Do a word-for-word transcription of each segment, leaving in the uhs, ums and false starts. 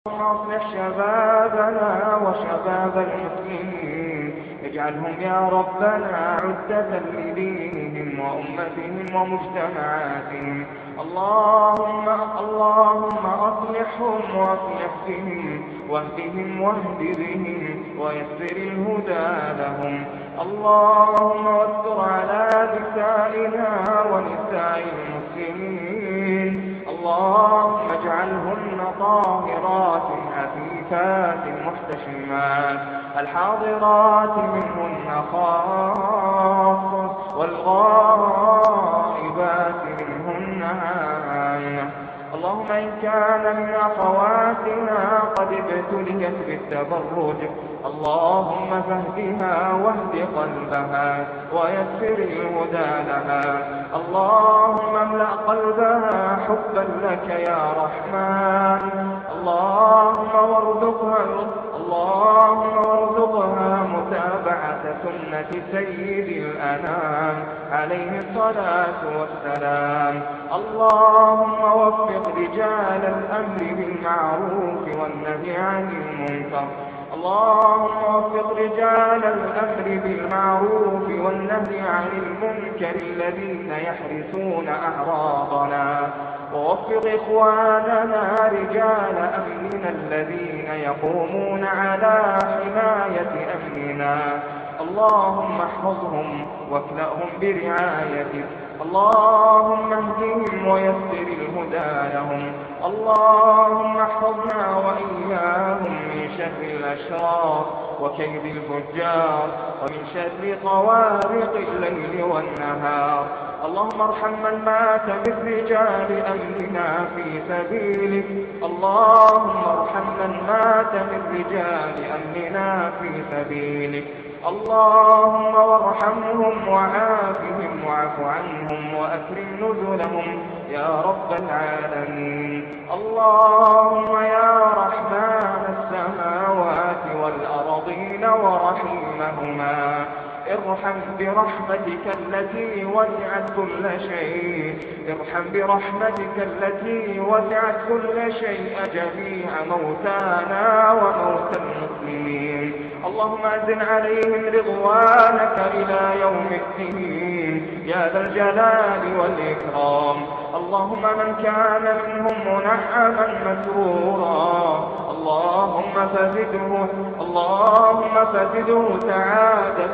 أصلح شبابنا وشباب المسلمين، اجعلهم يا ربنا عدة لدينهم وأمتهم ومجتمعاتهم. اللهم اللهم أصلحهم وأصلح بهم واهدهم واهد بهم ويسر الهدى لهم. اللهم واستر على نسائنا ونساء المسلمين. اللهم اجعلهن طاهرات عفيفات محتشمات، الحاضرات منهن خاصة والغائبات منهن عامة. اللهم إن كان من أخواتنا قد ابتليت بالتبرج، اللهم فاهدها واهد قلبها ويسر الهدى لها. اللهم املأ قلبها حبا لك يا رحمن. اللهم وارزقها اللهم وارزقها متابعة سنة سيد الأنام عليه الصلاة والسلام. اللهم وفق رجال الأمر بالمعروف والنهي عن المنكر. اللهم وفق رجال الأمر بالمعروف والنهي عن المنكر الذين يحرسون أعراضنا، ووفق إخواننا رجال أمننا الذين يقومون على حماية أمننا. اللهم احفظهم واكلأهم برعايتك. اللهم اهدهم ويسر الهدى لهم. اللهم احفظنا وإياهم من شر الأشرار وكيد الفجار ومن شر طوارق الليل والنهار. اللهم ارحم من مات من رجال أمننا في سبيلك. اللهم ارحم من مات من رجال أمننا في سبيلك. اللهم وارحمهم وعافهم واعف عنهم وأكرم نزلهم يا رب العالمين. اللهم يا رحمن السماوات والأرضين ورحيمهما، ارحم برحمتك التي وسعت كل شيء ارحم برحمتك التي وسعت كل شيء جميع موتانا وموتى المسلمين. اللهم أنزل عليهم رضوانك إلى يوم الدين يا ذا الجلال والإكرام. اللهم من كان منهم منعما مسرورا اللهم فزده اللهم فزده سعادة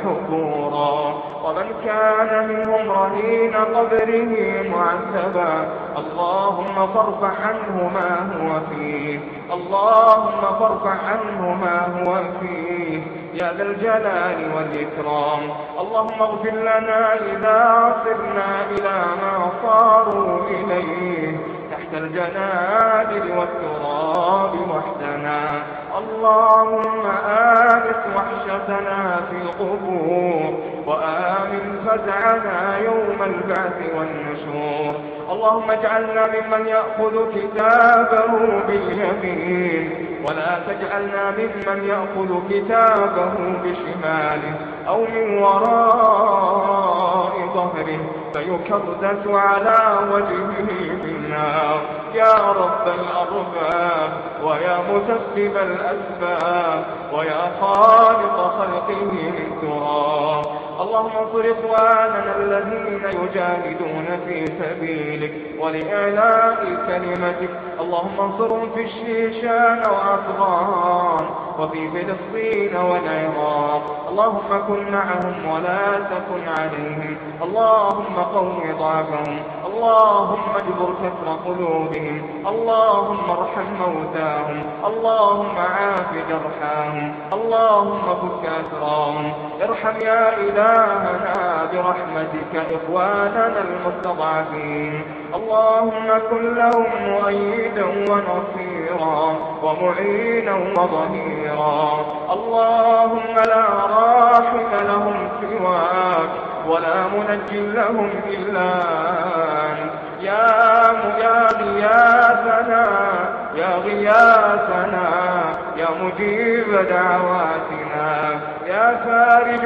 وحبورا، ومن كان منهم رهين قبره معذبا اللهم فارفع عنه ما هو فيه اللهم فارفع عنه ما هو فيه يا ذا الجلال والإكرام. اللهم اغفر لنا إذا صرنا إلى ما صاروا إليه تحت الجنادل والتراب وحدنا. اللهم آنس وحشتنا في القبور وآمن فزعنا يوم البعث والنشور. اللهم اجعلنا ممن يأخذ كتابه باليمين ولا تجعلنا ممن يأخذ كتابه بشماله أو من وراء ظهره فيكردس على وجهه بالنار. يا رب الأرباب ويا مسبب الأسباب ويا خالق خلقه من تراب، اللهم انصر إخواننا الذين يجاهدون في سبيلك ولإعلاء كلمتك. اللهم انصرهم في الشيشان وأفغان وفي فلسطين والعراق. اللهم كن معهم ولا تكن عليهم. اللهم قوم ضعفهم. اللهم اجبر كسر قلوبهم. اللهم ارحم موتاهم. اللهم عاف جرحاهم. اللهم فك أسراهم. ارحم يا إلهنا برحمتك إخواننا المستضعفين. اللهم كن لهم مؤيدا ونصيرا ومعينا وظهيرا. اللهم لا راحم لهم سواك ولا منج لهم إلا أنت. يا يا غياثنا يا غياثنا يا مجيب دعواتنا يا فارج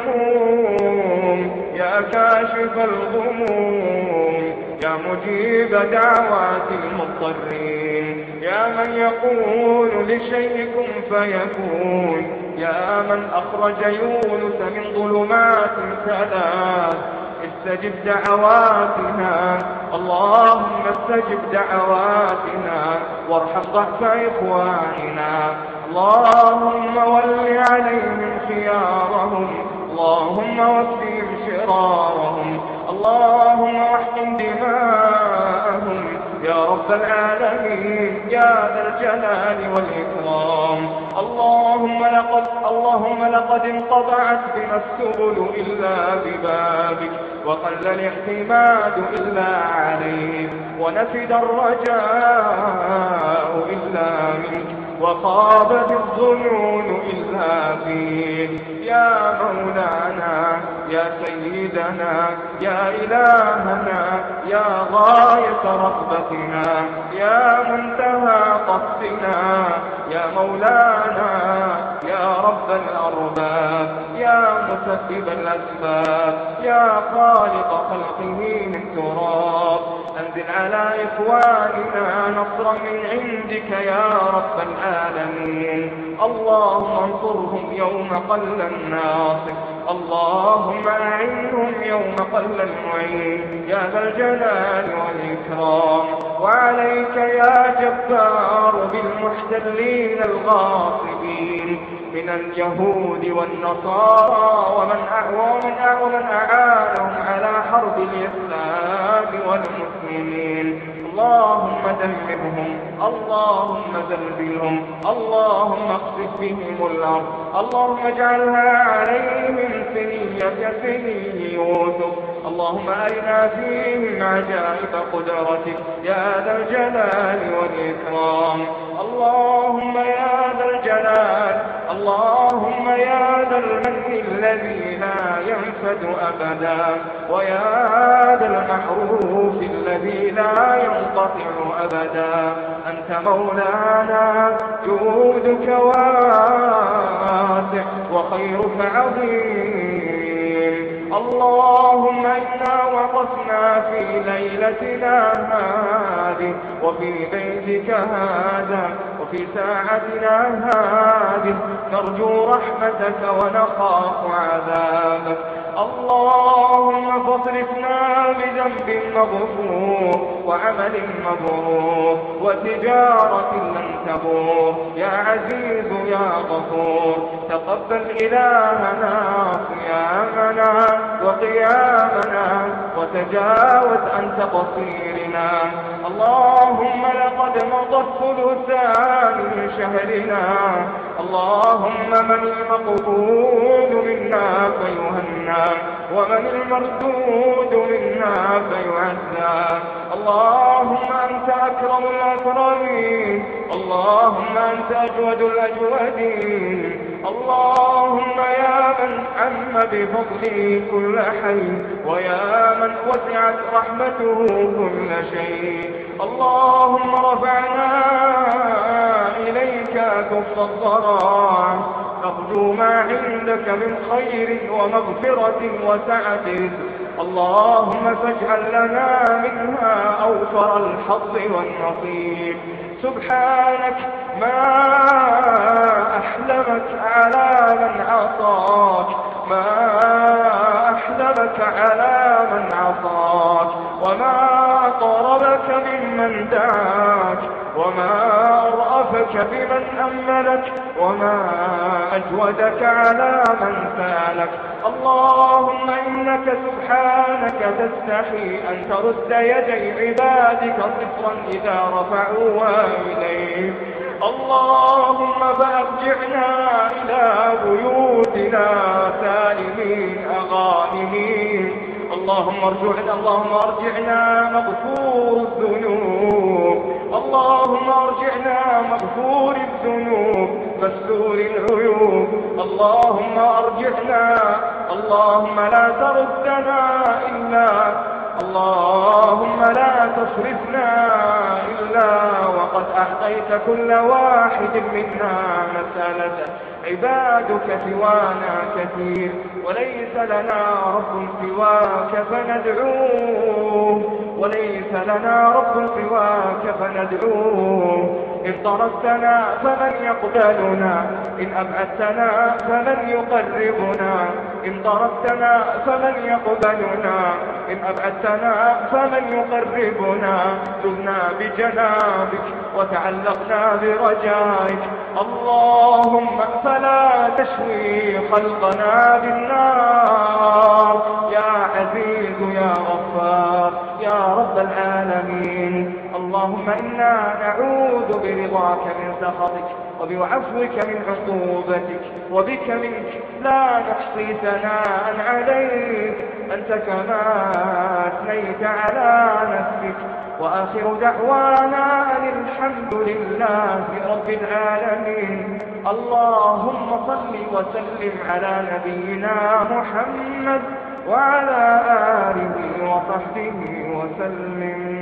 الهموم يا كاشف الغموم يا مجيب دعوات المضطرين يا من يقول لشيء كن فيكون، يا من أخرج يونس من ظلمات ثلاث استجب دعواتنا، اللهم استجب دعواتنا وارحم ضعف إخواننا، اللهم ول عليهم خيارهم، اللهم وفهم شرارهم، اللهم واحقن دماءهم يا رب العالمين يا ذا الجلال والإكرام. اللهم لقد اللهم لقد انقطعت بنا السبل إلا ببابك، وقل الاعتماد إلا عليك، ونفد الرجاء إلا منك، وخابت الظنون إلا فيك. يا مولانا يا سيدنا يا إلهنا يا غاية رغبتنا يا منتهى قصدنا يا مولانا يا رب الأرباب يا مسبب الأسباب يا خالق خلقه من تراب، أنزل على إخواننا نصرا من عندك يا رب العالمين. اللهم انصرهم يوم قل الناصر، اللهم أعنهم يوم قل المعين يا ذا الجلال والإكرام. وعليك يا جبار بالمحتلين الغاصبين من اليهود والنصارى ومن ومن أعانهم على حرب الإسلام والمسلمين. اللهم دمرهم، اللهم زلزلهم، اللهم اخسف بهم الأرض، اللهم اجعلها عليهم سنية سني يوسف. اللهم أرنا فيهم عجائب قدرتك يا ذا الجلال والإكرام. اللهم يا ذا الجلال، اللهم يا ذا المن الذي لا ينفد أبدا، ويا ذا المحروف الذي لا ينقطع أبدا، أنت مولانا جودك واسع وخيرك عظيم. اللهم إنا وقفنا في ليلتنا هذه وفي بيتك هذا وفي ساعتنا هذه نرجو رحمتك ونخاف عذابك. اللهم فاصرفنا بذنب مغفور وعمل مبرور وتجارة لن تبور يا عزيز يا غفور. تقبل إلهنا صيامنا وقيامنا وتجاوز عن تقصيرنا. اللهم لقد مضى الثلثان من شهرنا، اللهم من المقبول منا فيهنى ومن المردود منا فيعزى. اللهم أنت أكرم الأكرمين، اللهم أنت أجود الأجودين، اللهم يا من عم بفضله كل حي ويا من وسعت رحمته كل شيء. اللهم رفعنا إليك كف الضراع نرجو ما عندك من خير ومغفرة وسعة رزق. اللهم فاجعل لنا منها أوفر الحظ والنصيب. سبحانك ما أحلمك على من عصاك، ما أحلمك على من عصاك، وما أقربك ممن دعاك، وما أرأفك بمن أملك، وما أجودك على من سالك. اللهم إنك سبحانك تستحي أن ترد يدي عبادك صفرا إذا رفعوها إليك. اللهم فأرجعنا إلى بيوتنا سالمين غانمين. اللهم ارجعنا اللهم ارجعنا مغفور الذنوب، اللهم ارجعنا مغفور الذنوب مستور العيوب. اللهم ارجعنا، اللهم لا تردنا إلا، اللهم لا تصرفنا إلا وقد أعطيت كل واحد منا مسألته. عبادك سوانا كثير وليس لنا رب سواك فندعوه، وليس لنا رب سواك فندعوه. إن طردتنا فمن يقبلنا، إن أبعدتنا فمن يقربنا، إن طردتنا فمن يقبلنا، إن أبعدتنا فمن يقربنا. ذبنا بجنابك وتعلقنا برجائك، اللهم فلا تشوي خلقنا بالنار يا عزيز يا غفار يا رب العالمين. اللهم إنا نعوذ برضاك من سخطك وبعفوك من عقوبتك وبك منك، لا نحصي ثناء عليك أنت كما أثنيت على نفسك. وآخر دعوانا أن الحمد لله رب العالمين. اللهم صل وسلم على نبينا محمد وعلى آله وصحبه وسلم.